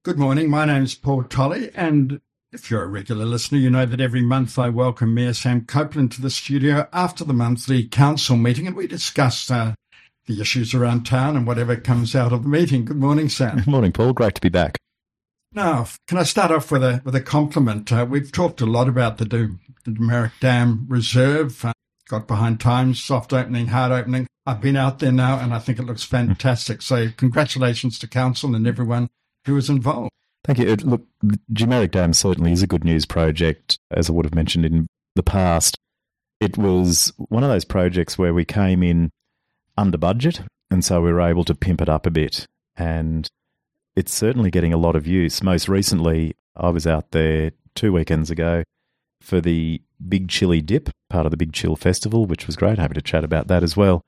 Good morning. My name's Paul Tolley, and if you're a regular listener, you know that every month I welcome Mayor Sam Copeland to the studio after the monthly council meeting, and we discuss the issues around town and whatever comes out of the meeting. Good morning, Sam. Good morning, Paul. Great to be back. Now, can I start off with a compliment? We've talked a lot about the Demerit Dam Reserve. Got behind times, soft opening, hard opening. I've been out there now, and I think it looks fantastic. So congratulations to council and everyone who was involved. Thank you. Look, Demerit Dam certainly is a good news project, as I would have mentioned in the past. It was one of those projects where we came in under budget, and so we were able to pimp it up a bit. And it's certainly getting a lot of use. Most recently, I was out there 2 weekends ago for the Big Chili Dip, part of the Big Chill Festival, which was great. Happy to chat about that as well.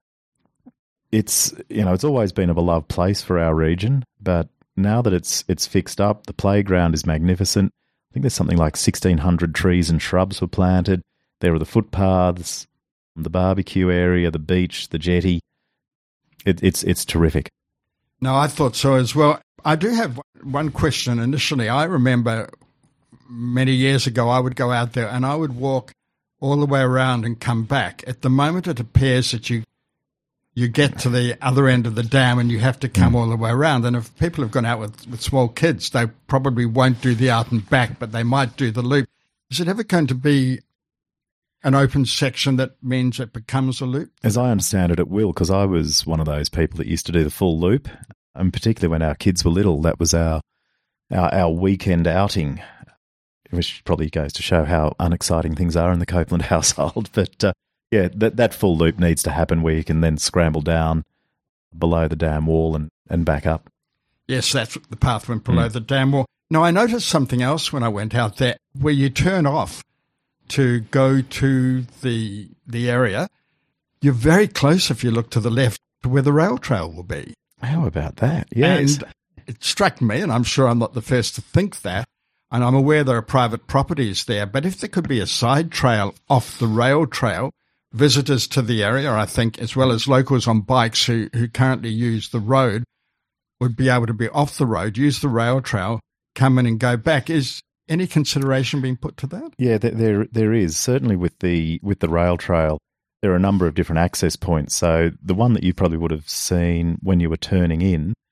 It's always been a beloved place for our region, but now that it's fixed up, the playground is magnificent. I think there's something like 1,600 trees and shrubs were planted. There are the footpaths, the barbecue area, the beach, the jetty. It's terrific. No, I thought so as well. I do have one question initially. I remember many years ago I would go out there and I would walk all the way around and come back. At the moment it appears that you get to the other end of the dam and you have to come all the way around. And if people have gone out with small kids, they probably won't do the out and back, but they might do the loop. Is it ever going to be an open section that means it becomes a loop? As I understand it, it will, because I was one of those people that used to do the full loop, and particularly when our kids were little, that was our weekend outing, which probably goes to show how unexciting things are in the Copeland household. But that full loop needs to happen where you can then scramble down below the dam wall and back up. Yes, that's the path went below the dam wall. Now, I noticed something else when I went out there, where you turn off to go to the area. You're very close, if you look to the left, to where the rail trail will be. How about that? Yes. And it struck me, and I'm sure I'm not the first to think that, and I'm aware there are private properties there, but if there could be a side trail off the rail trail, visitors to the area, I think, as well as locals on bikes who currently use the road, would be able to be off the road, use the rail trail, come in and go back. Is any consideration being put to that? Yeah, there is. Certainly with the rail trail, there are a number of different access points. So the one that you probably would have seen when you were turning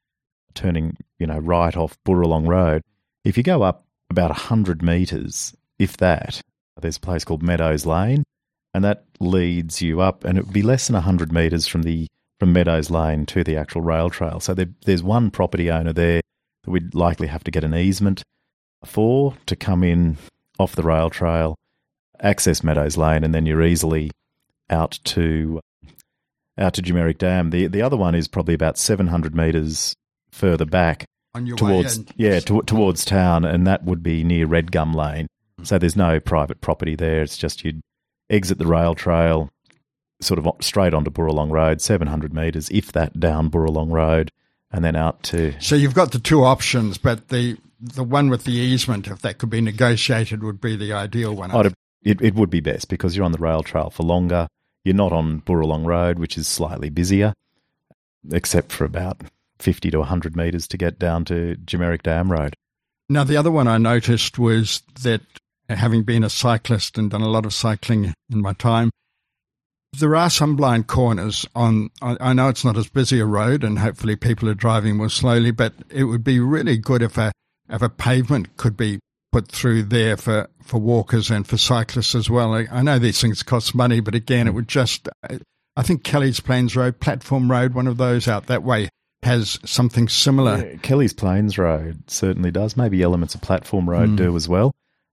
right off Burralong Road, if you go up about 100 metres, if that, there's a place called Meadows Lane, and that leads you up, and it would be less than 100 metres from Meadows Lane to the actual rail trail. So there's one property owner there that we'd likely have to get an easement for to come in off the rail trail, access Meadows Lane, and then you're easily out to Demerit Dam. The other one is probably about 700 metres further back on your towards way in. towards town, and that would be near Redgum Lane. So there's no private property there. It's just you'd exit the rail trail, sort of straight onto Burralong Road, 700 metres, if that, down Burralong Road, and then out to... So you've got the two options, but the one with the easement, if that could be negotiated, would be the ideal one. It would be best, because you're on the rail trail for longer. You're not on Burralong Road, which is slightly busier, except for about 50 to 100 metres to get down to Demerit Dam Road. Now, the other one I noticed was that, having been a cyclist and done a lot of cycling in my time, there are some blind corners on. I know it's not as busy a road, and hopefully people are driving more slowly, but it would be really good if a pavement could be put through there for walkers and for cyclists as well. I know these things cost money, but again, it would just... I think Kelly's Plains Road, Platform Road, one of those out that way, has something similar. Yeah, Kelly's Plains Road certainly does. Maybe elements of Platform Road do as well.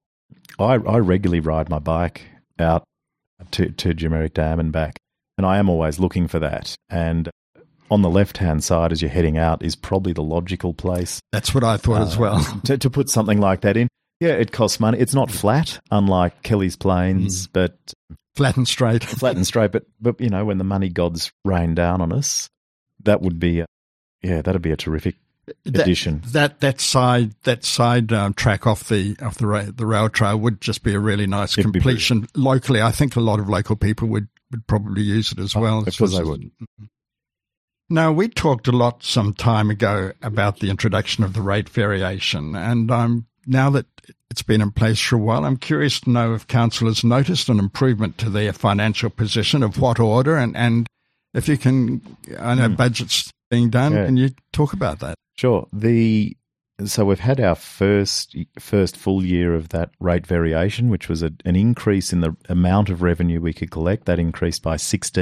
I regularly ride my bike out to Demerit Dam and back, and I am always looking for that. And on the left-hand side as you're heading out is probably the logical place. That's what I thought as well. To put something like that in. Yeah, it costs money. It's not flat, unlike Kelly's Plains, but... Flat and straight. Flat and straight, but when the money gods rain down on us, that would be... that'd be a terrific addition. That side track off the rail trail would just be a really nice completion. Locally, I think a lot of local people would probably use it as well. Because they would. Now, we talked a lot some time ago about the introduction of the rate variation, and now that it's been in place for a while, I'm curious to know if council has noticed an improvement to their financial position, of what order, and if you can, I know budgets being done, can you talk about that? Sure. So we've had our first full year of that rate variation, which was an increase in the amount of revenue we could collect. That increased by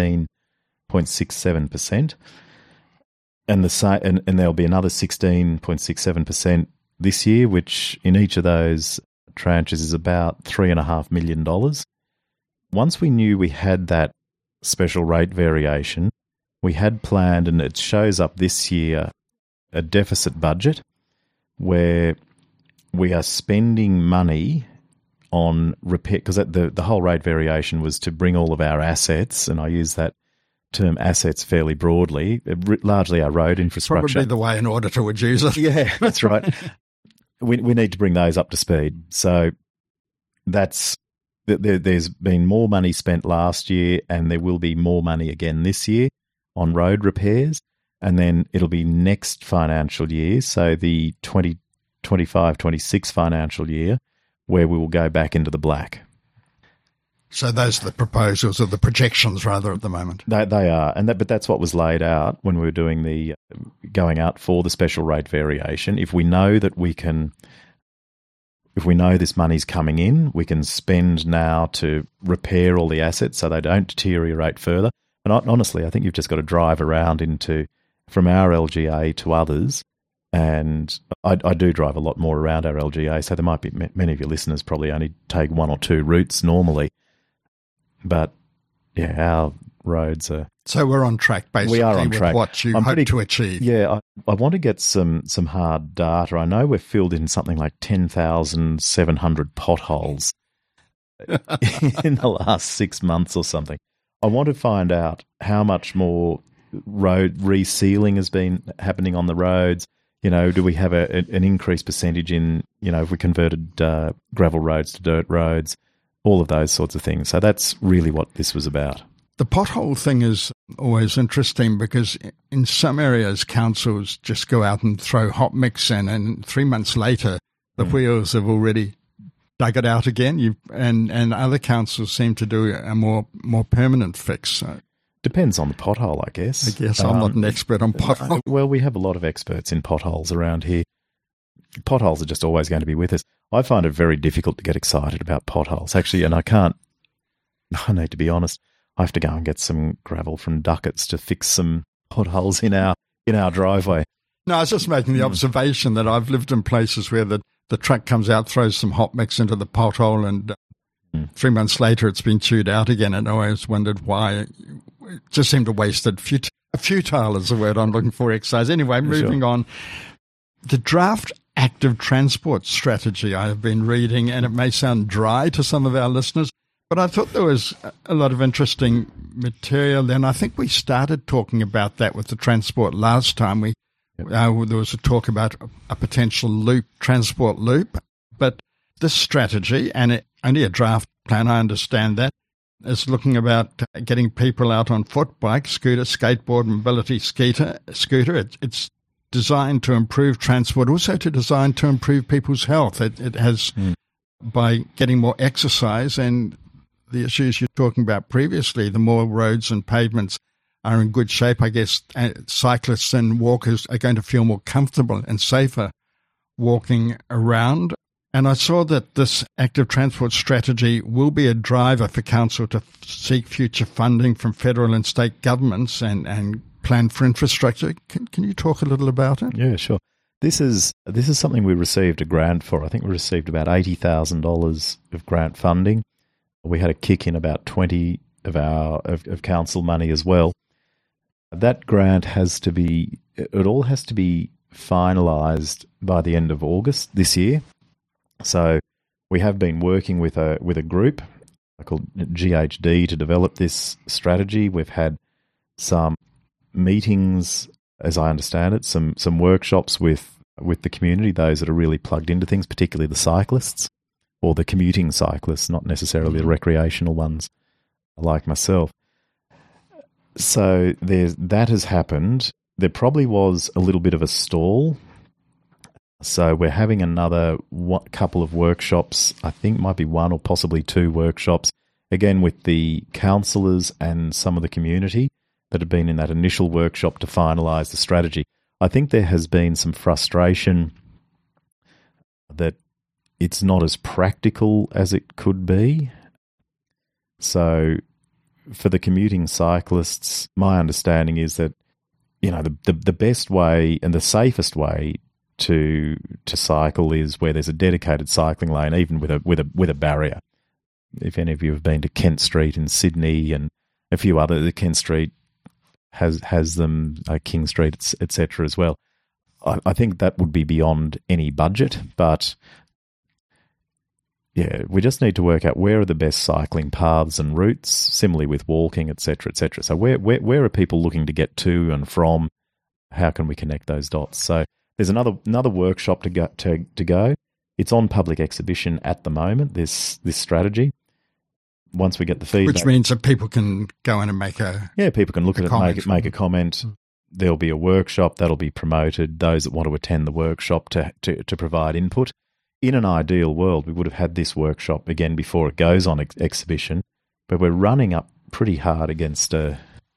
16.67%. And there'll be another 16.67% this year, which in each of those tranches is about $3.5 million. Once we knew we had that special rate variation, we had planned, and it shows up this year, a deficit budget where we are spending money on repair, because the whole rate variation was to bring all of our assets, and I use that term assets fairly broadly, largely our road infrastructure. Probably the way an auditor would use it. Yeah, that's right. We need to bring those up to speed. So there's been more money spent last year, and there will be more money again this year on road repairs. And then it'll be next financial year, so the 2025-26 financial year, where we will go back into the black. So those are the proposals, or the projections rather, at the moment. They are, but that's what was laid out when we were doing the going out for the special rate variation. If we know that if we know this money's coming in, we can spend now to repair all the assets so they don't deteriorate further. And honestly, I think you've just got to drive around from our LGA to others. And I do drive a lot more around our LGA, so there might be many of your listeners probably only take one or two routes normally. But yeah, our roads are. So we're on track, basically. We are on track. With what you hope to achieve. Yeah, I want to get some hard data. I know we've filled in something like 10,700 potholes in the last 6 months or something. I want to find out how much more road resealing has been happening on the roads. Do we have an increased percentage in, if we converted gravel roads to dirt roads? All of those sorts of things. So that's really what this was about. The pothole thing is always interesting because in some areas, councils just go out and throw hot mix in, and 3 months later, the wheels have already dug it out again. And other councils seem to do a more permanent fix. So. Depends on the pothole, I guess. I'm not an expert on potholes. Well, we have a lot of experts in potholes around here. Potholes are just always going to be with us. I find it very difficult to get excited about potholes, actually, and I need to be honest, I have to go and get some gravel from Duckett's to fix some potholes in our driveway. No, I was just making the observation that I've lived in places where the truck comes out, throws some hot mix into the pothole, and 3 months later it's been chewed out again, and I always wondered why. It just seemed a wasted, futile is the word I'm looking for, exercise. Anyway, moving on. The draft active transport strategy I have been reading, and it may sound dry to some of our listeners, but I thought there was a lot of interesting material. Then I think we started talking about that with the transport last time. There was a talk about a potential transport loop, but this strategy, and only a draft plan, I understand that, is looking about getting people out on foot, bike, scooter, skateboard, mobility scooter. It's designed to improve transport, also designed to improve people's health. It has, by getting more exercise and the issues you're talking about previously, the more roads and pavements are in good shape, I guess cyclists and walkers are going to feel more comfortable and safer walking around. And I saw that this active transport strategy will be a driver for council to seek future funding from federal and state governments and plan for infrastructure. Can you talk a little about it? Yeah, sure. This is something we received a grant for. I think we received about $80,000 of grant funding. We had a kick in about 20 of council money as well. That grant all has to be finalised by the end of August this year. So we have been working with a group called GHD to develop this strategy. We've had some meetings, as I understand it, some workshops with the community, those that are really plugged into things, particularly the cyclists or the commuting cyclists, not necessarily the recreational ones like myself. So that has happened. There probably was a little bit of a stall. So we're having another couple of workshops, I think might be one or possibly two workshops, again with the councillors and some of the community that have been in that initial workshop to finalise the strategy. I think there has been some frustration that it's not as practical as it could be. So for the commuting cyclists, my understanding is that, the best way and the safest way to cycle is where there's a dedicated cycling lane, even with a barrier. If any of you have been to Kent Street in Sydney and a few other, Kent Street has them, King Street, etc. as well. I think that would be beyond any budget, but yeah, we just need to work out where are the best cycling paths and routes, similarly with walking, etc., etc. So where are people looking to get to and from? How can we connect those dots? So there's another workshop to go. It's on public exhibition at the moment, this strategy. Once we get the feedback. Which means that people can go in and people can look at it, make a comment. There'll be a workshop that'll be promoted. Those that want to attend the workshop to provide input. In an ideal world, we would have had this workshop again before it goes on exhibition, but we're running up pretty hard against a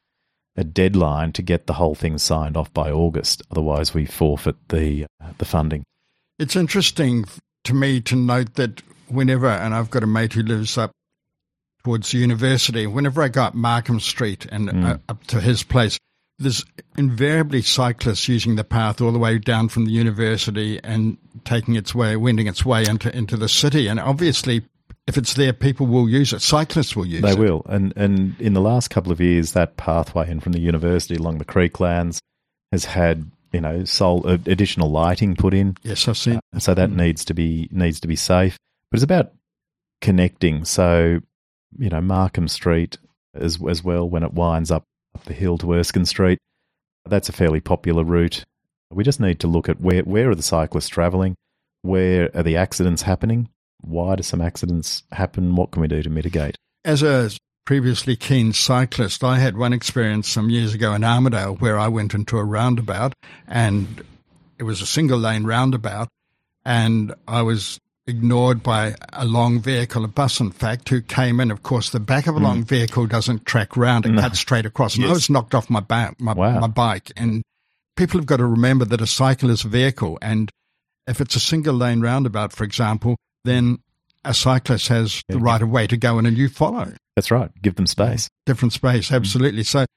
deadline to get the whole thing signed off by August. Otherwise, we forfeit the funding. It's interesting to me to note that whenever, and I've got a mate who lives up towards the university, whenever I go up Markham Street and up to his place, there's invariably cyclists using the path all the way down from the university and wending its way into the city. And obviously, if it's there, people will use it. Cyclists will use it. They will. And in the last couple of years, that pathway in from the university along the Creeklands has had, additional lighting put in. Yes, I've seen. So that needs to be safe. But it's about connecting. So, Markham Street as well, when it winds up the hill to Erskine Street, that's a fairly popular route. We just need to look at where are the cyclists travelling, where are the accidents happening, why do some accidents happen, what can we do to mitigate? As a previously keen cyclist, I had one experience some years ago in Armidale where I went into a roundabout, and it was a single lane roundabout, and I was ignored by a long vehicle, a bus in fact, who came in. Of course, the back of a long vehicle doesn't track round, it cuts straight across. And I was knocked off my bike. And people have got to remember that a cycle is a vehicle, and if it's a single lane roundabout, for example, then a cyclist has the right of way to go in and you follow. That's right. Give them space. Different space, absolutely. So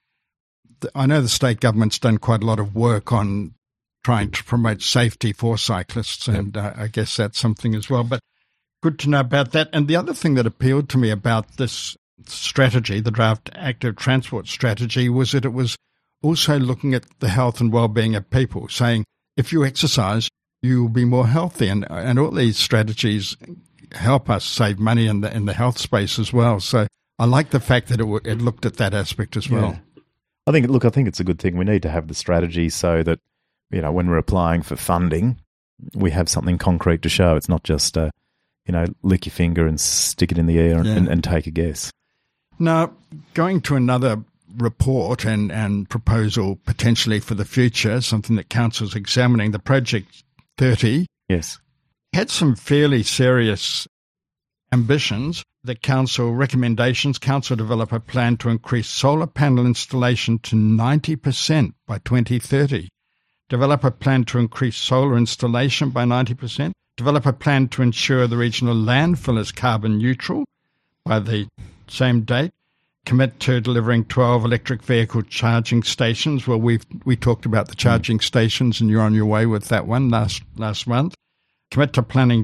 I know the state government's done quite a lot of work on trying to promote safety for cyclists, and I guess that's something as well. But good to know about that. And the other thing that appealed to me about this strategy, the draft active transport strategy, was that it was also looking at the health and well-being of people, saying if you exercise, you will be more healthy. And all these strategies help us save money in the health space as well. So I like the fact that it looked at that aspect as well. I think it's a good thing. We need to have the strategy so that, when we're applying for funding, we have something concrete to show. It's not just, lick your finger and stick it in the air and take a guess. Now, going to another report and proposal potentially for the future, something that Council's examining, the Project 30. Yes. Had some fairly serious ambitions. The Council recommendations, Council develop a plan to increase solar panel installation to 90% by 2030. Develop a plan to increase solar installation by 90%. Develop a plan to ensure the regional landfill is carbon neutral by the same date. Commit to delivering 12 electric vehicle charging stations. Well, we talked about the charging stations, and you're on your way with that one last month. Commit to planting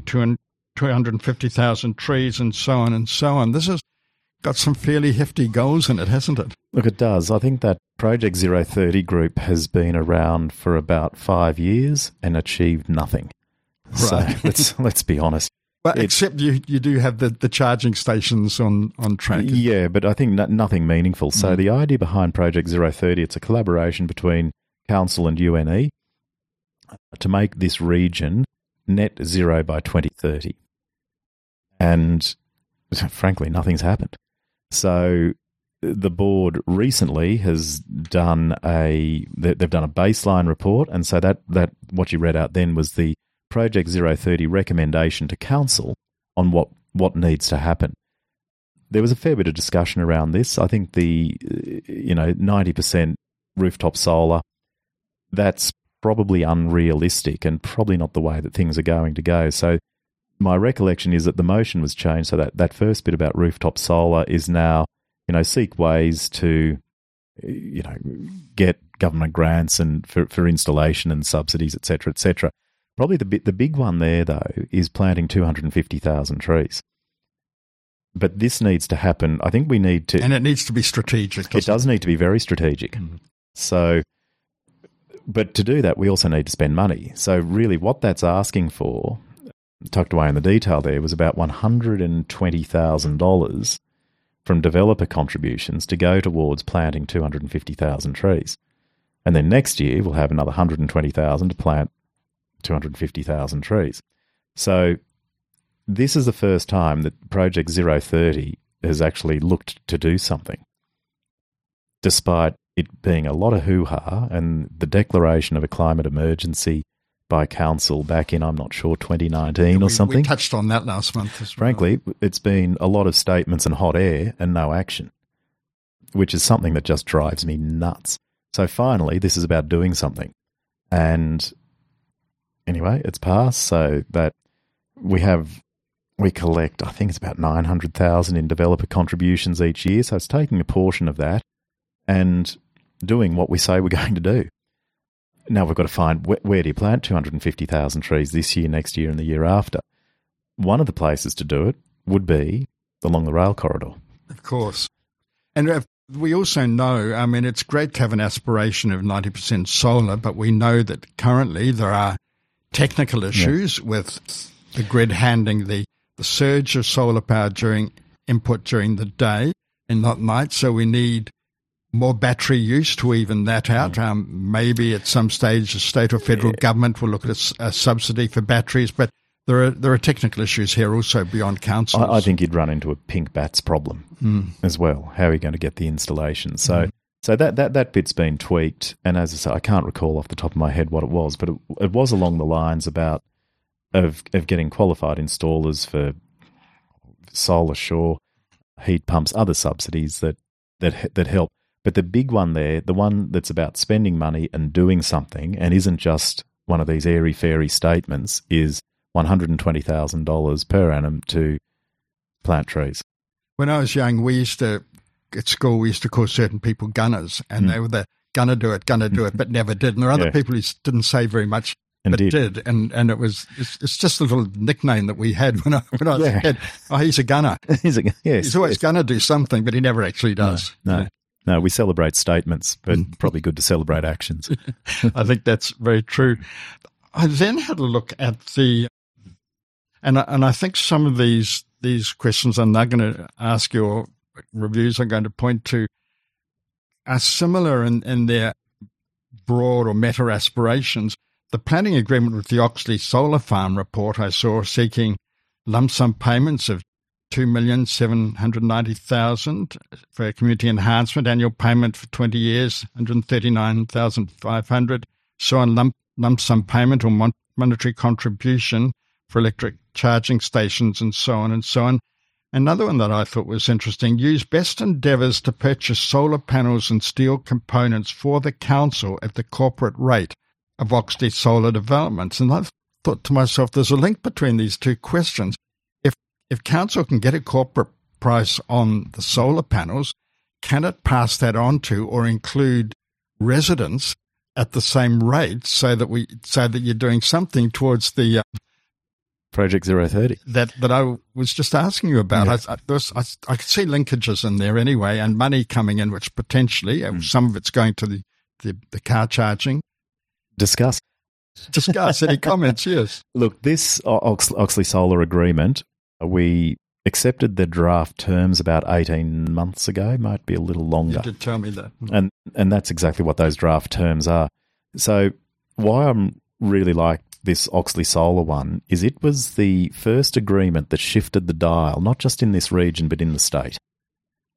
250,000 trees, and so on and so on. This has got some fairly hefty goals in it, hasn't it? Look, it does. I think that Project 030 group has been around for about 5 years and achieved nothing. Right. So let's be honest. But except you do have the charging stations on track. Yeah, but I think nothing meaningful. So the idea behind Project 030, it's a collaboration between Council and UNE to make this region net zero by 2030. And frankly, nothing's happened. So the board recently has done they've done a baseline report, and so that what you read out then was the Project 030 recommendation to council on what needs to happen. There was a fair bit of discussion around this. I think the 90% rooftop solar, that's probably unrealistic and probably not the way that things are going to go. So my recollection is that the motion was changed so that first bit about rooftop solar is now, seek ways to, get government grants and for installation and subsidies, et cetera, et cetera. Probably the big one there, though, is planting 250,000 trees. But this needs to happen. I think we need to... And it needs to be strategic. It does need to be very strategic. Mm-hmm. So, but to do that, we also need to spend money. So really what that's asking for, tucked away in the detail there, was about $120,000 from developer contributions to go towards planting 250,000 trees. And then next year, we'll have another $120,000 to plant 250,000 trees. So this is the first time that Project 030 has actually looked to do something, despite it being a lot of hoo-ha and the declaration of a climate emergency by council back in, I'm not sure, 2019 or something. We touched on that last month as well. Frankly, it's been a lot of statements and hot air and no action, which is something that just drives me nuts. So finally, this is about doing something. And anyway, it's passed, so that we collect, I think it's about 900,000 in developer contributions each year, so it's taking a portion of that and doing what we say we're going to do. Now we've got to find where do you plant 250,000 trees this year, next year and the year after. One of the places to do it would be along the rail corridor. Of course. And we also know, it's great to have an aspiration of 90% solar, but we know that currently there are technical issues with the grid handling the surge of solar power during the day and not night. So we need more battery use to even that out. Maybe at some stage the state or federal government will look at a subsidy for batteries, but there are technical issues here also beyond councils. I think you'd run into a pink bats problem as well. How are you going to get the installation? So that bit's been tweaked, and as I say, I can't recall off the top of my head what it was, but it was along the lines of getting qualified installers for solar shore, heat pumps, other subsidies that help. But the big one there, the one that's about spending money and doing something and isn't just one of these airy-fairy statements, is $120,000 per annum to plant trees. When I was young, at school, we used to call certain people gunners, and they were the gonna do it, but never did. And there are other people who didn't say very much, but did. And it's just a little nickname that we had when I was a kid. Oh, he's a gunner. He's always going to do something, but he never actually does. No, we celebrate statements, but probably good to celebrate actions. I think that's very true. I then had a look at and I think some of these questions I'm now going to ask you, or reviews I'm going to point to, are similar in their broad or meta aspirations. The planning agreement with the Oxley Solar Farm report I saw seeking lump sum payments of $2,790,000 for community enhancement, annual payment for 20 years, $139,500. So on lump sum payment or monetary contribution for electric charging stations and so on and so on. Another one that I thought was interesting, use best endeavours to purchase solar panels and steel components for the council at the corporate rate of Oxley Solar Developments. And I thought to myself, there's a link between these two questions. If council can get a corporate price on the solar panels, can it pass that on to or include residents at the same rate so that you're doing something towards the Project 030 that I was just asking you about? I could see linkages in there anyway, and money coming in, which potentially some of it's going to the car charging. Discuss. Any comments? Yes. Look, this Oxley Solar agreement, we accepted the draft terms about 18 months ago, might be a little longer. You did tell me that. And that's exactly what those draft terms are. So why I'm really like this Oxley Solar one is it was the first agreement that shifted the dial, not just in this region but in the state.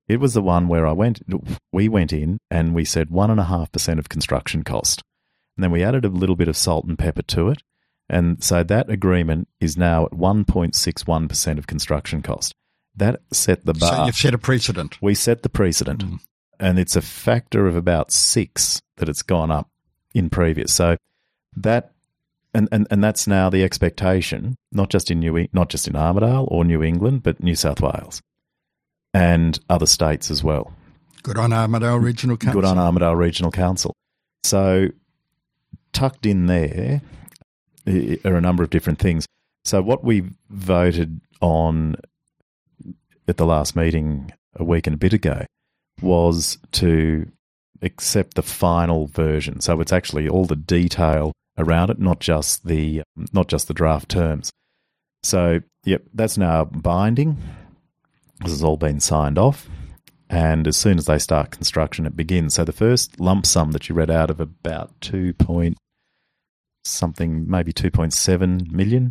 It was the one where we went in and we said 1.5% of construction cost. And then we added a little bit of salt and pepper to it. And so that agreement is now at 1.61% of construction cost. That set the bar. So you've set a precedent. We set the precedent. And it's a factor of about 6 that it's gone up in previous. So that and that's now the expectation, not just in Armidale or New England, but New South Wales and other states as well. Good on Armidale Regional Council. Good on Armidale Regional Council. So tucked in there are a number of different things. So what we voted on at the last meeting a week and a bit ago was to accept the final version. So it's actually all the detail around it, not just the draft terms. So, yep, that's now binding. This has all been signed off. And as soon as they start construction, it begins. So the first lump sum that you read out of about maybe 2.7 million?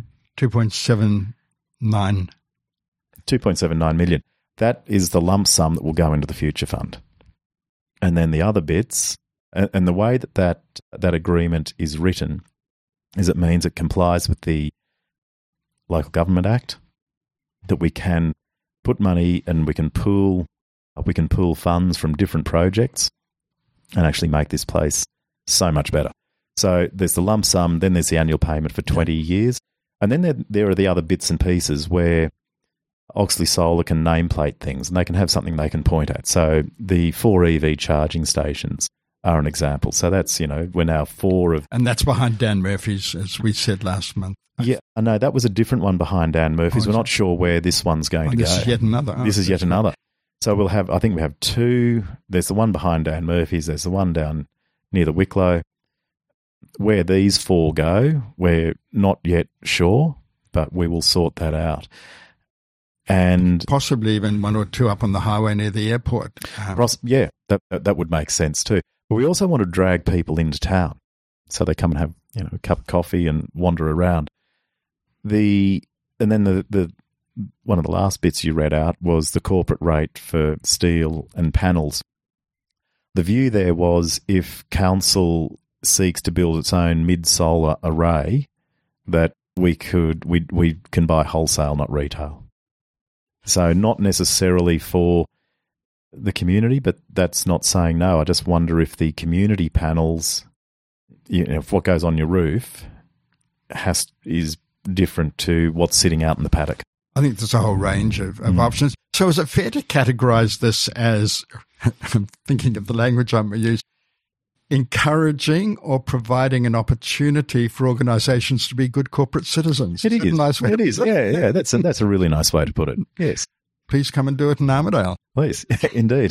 2.79. 2.79 million. That is the lump sum that will go into the future fund. And then the other bits, and the way that agreement is written is it means it complies with the Local Government Act, that we can put money and we can pool funds from different projects and actually make this place so much better. So there's the lump sum, then there's the annual payment for 20 years, and then there are the other bits and pieces where Oxley Solar can nameplate things and they can have something they can point at. So the 4 EV charging stations are an example. So that's, we're now 4 of... And that's behind Dan Murphy's, as we said last month. Yeah, I know. That was a different one behind Dan Murphy's. We're not sure where this one's going to go. This is yet another. This is yet another. So we have 2. There's the one behind Dan Murphy's. There's the one down near the Wicklow. Where these 4 go, we're not yet sure, but we will sort that out. And possibly even 1 or 2 up on the highway near the airport. Yeah, that would make sense too. But we also want to drag people into town so they come and have a cup of coffee and wander around. And then the one of the last bits you read out was the corporate rate for steel and panels. The view there was if council seeks to build its own mid-solar array, that we can buy wholesale, not retail. So not necessarily for the community, but that's not saying no. I just wonder if the community panels, if what goes on your roof is different to what's sitting out in the paddock. I think there's a whole range of options. So is it fair to categorise this as, I'm thinking of the language I'm going to use, encouraging or providing an opportunity for organisations to be good corporate citizens? It is. A nice way it is. Yeah. That's a really nice way to put it. Yes. Please come and do it in Armidale. Please, indeed.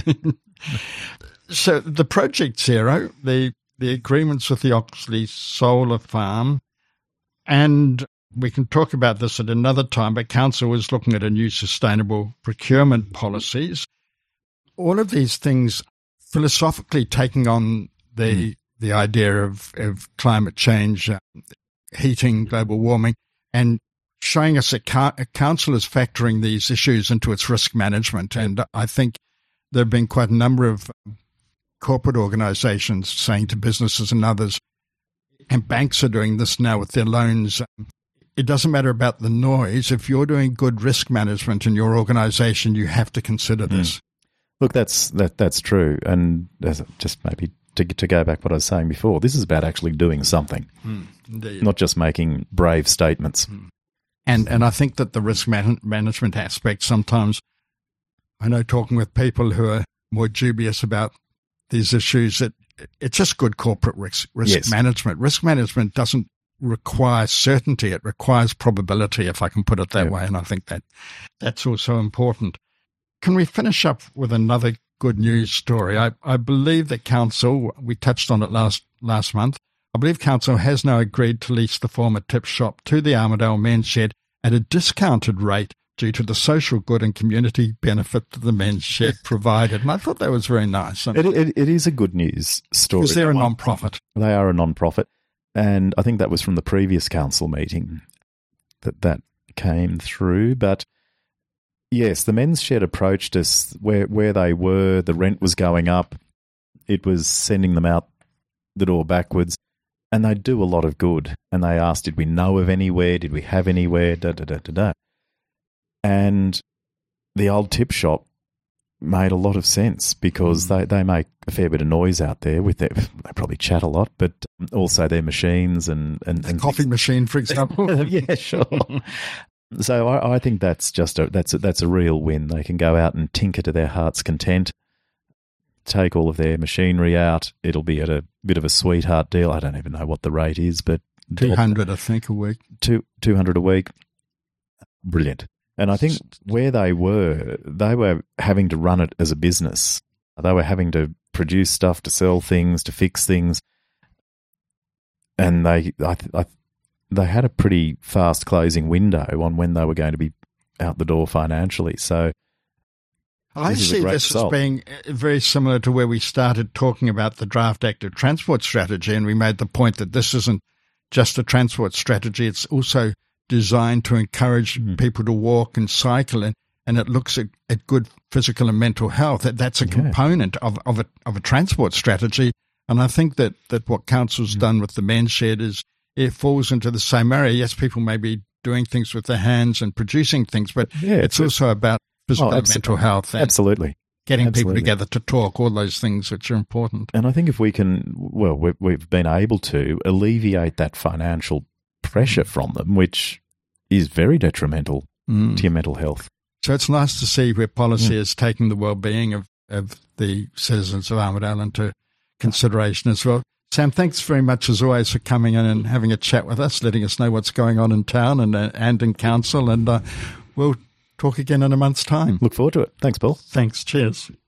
So the Project Zero, the agreements with the Oxley Solar Farm, and we can talk about this at another time, but Council is looking at a new sustainable procurement policies. All of these things philosophically taking on the idea of climate change, heating, global warming, and showing us that Council is factoring these issues into its risk management. And I think there have been quite a number of corporate organisations saying to businesses and others, and banks are doing this now with their loans, it doesn't matter about the noise. If you're doing good risk management in your organisation, you have to consider this. Look, that's true. And just maybe to go back what I was saying before, this is about actually doing something, not just making brave statements. And I think that the risk management aspect sometimes, I know talking with people who are more dubious about these issues, that it's just good corporate risk management. Risk management doesn't require certainty. It requires probability, if I can put it that way. And I think that's also important. Can we finish up with another good news story? I believe that Council, we touched on it last month, I believe Council has now agreed to lease the former tip shop to the Armidale Men's Shed at a discounted rate due to the social good and community benefit that the Men's Shed provided. And I thought that was very nice. It is a good news story. Because they're a non-profit. They are a non-profit. And I think that was from the previous council meeting that came through. But Yes, the men's shed approached us where they were. The rent was going up. It was sending them out the door backwards. And they do a lot of good. And they asked, did we know of anywhere? Did we have anywhere? And the old tip shop made a lot of sense because they make a fair bit of noise out there with their, they probably chat a lot, but also their machines and coffee machine, for example. Yeah, sure. So I think that's that's a real win. They can go out and tinker to their heart's content, take all of their machinery out. It'll be at a bit of a sweetheart deal. I don't even know what the rate is, but 200, I think, a week. 200 a week. Brilliant. And I think where they were having to run it as a business. They were having to produce stuff, to sell things, to fix things. And they had a pretty fast closing window on when they were going to be out the door financially. So I see this as being very similar to where we started talking about the Draft Active Transport Strategy, and we made the point that this isn't just a transport strategy, it's also designed to encourage people to walk and cycle, and it looks at good physical and mental health. That's a component of a transport strategy, and I think that what Council's done with the men's shed is it falls into the same area. Yes, people may be doing things with their hands and producing things, but it's also about physical and mental health. And absolutely. Getting people together to talk, all those things which are important. And I think if we can, we've been able to alleviate that financial pressure from them, which is very detrimental to your mental health. So it's nice to see where policy is taking the well-being of the citizens of Armidale into consideration as well. Sam, thanks very much as always for coming in and having a chat with us, letting us know what's going on in town and in council, and we'll talk again in a month's time. Look forward to it. Thanks, Paul. Thanks. Cheers.